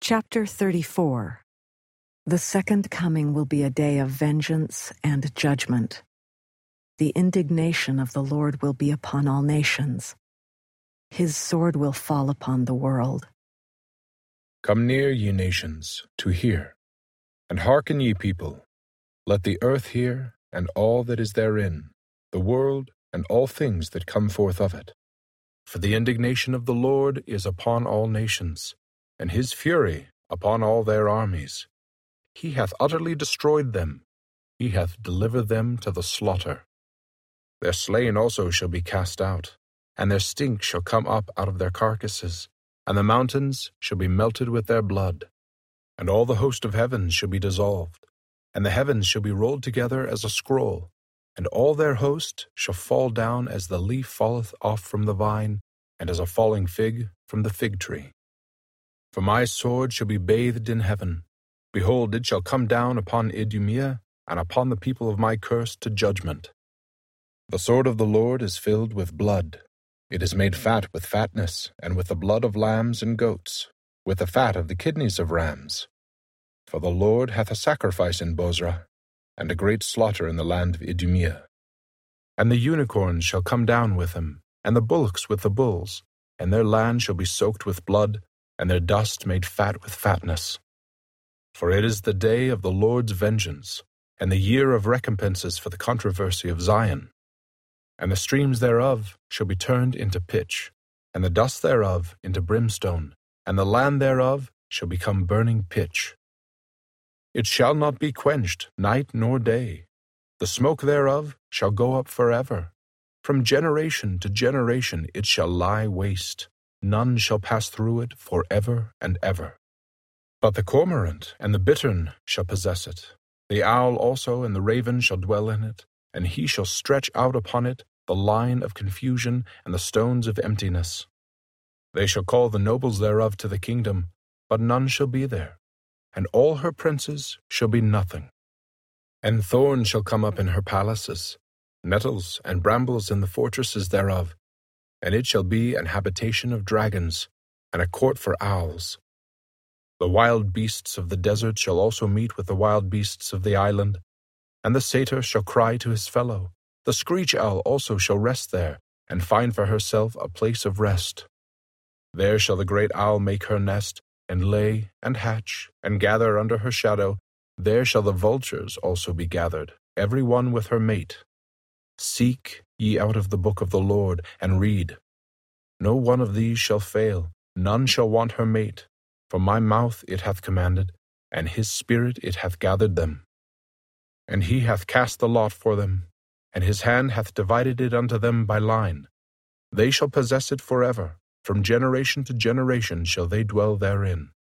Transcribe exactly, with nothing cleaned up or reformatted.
Chapter thirty-four. The second coming will be a day of vengeance and judgment. The indignation of the Lord will be upon all nations. His sword will fall upon the world. Come near, ye nations, to hear, and hearken, ye people. Let the earth hear, and all that is therein, the world, and all things that come forth of it. For the indignation of the Lord is upon all nations, and his fury upon all their armies. He hath utterly destroyed them, he hath delivered them to the slaughter. Their slain also shall be cast out, and their stink shall come up out of their carcasses, and the mountains shall be melted with their blood. And all the host of heaven shall be dissolved, and the heavens shall be rolled together as a scroll, and all their host shall fall down as the leaf falleth off from the vine, and as a falling fig from the fig tree. For my sword shall be bathed in heaven. Behold, it shall come down upon Idumea, and upon the people of my curse to judgment. The sword of the Lord is filled with blood. It is made fat with fatness, and with the blood of lambs and goats, with the fat of the kidneys of rams. For the Lord hath a sacrifice in Bozrah, and a great slaughter in the land of Idumea. And the unicorns shall come down with him, and the bullocks with the bulls, and their land shall be soaked with blood, and their dust made fat with fatness. For it is the day of the Lord's vengeance, and the year of recompenses for the controversy of Zion. And the streams thereof shall be turned into pitch, and the dust thereof into brimstone, and the land thereof shall become burning pitch. It shall not be quenched night nor day. The smoke thereof shall go up forever. From generation to generation it shall lie waste. None shall pass through it for ever and ever. But the cormorant and the bittern shall possess it. The owl also and the raven shall dwell in it, and he shall stretch out upon it the line of confusion and the stones of emptiness. They shall call the nobles thereof to the kingdom, but none shall be there, and all her princes shall be nothing. And thorns shall come up in her palaces, nettles and brambles in the fortresses thereof, and it shall be an habitation of dragons, and a court for owls. The wild beasts of the desert shall also meet with the wild beasts of the island, and the satyr shall cry to his fellow. The screech owl also shall rest there, and find for herself a place of rest. There shall the great owl make her nest, and lay, and hatch, and gather under her shadow. There shall the vultures also be gathered, every one with her mate. Seek ye out of the book of the Lord, and read. No one of these shall fail, none shall want her mate. For my mouth it hath commanded, and his spirit it hath gathered them. And he hath cast the lot for them, and his hand hath divided it unto them by line. They shall possess it forever, from generation to generation shall they dwell therein.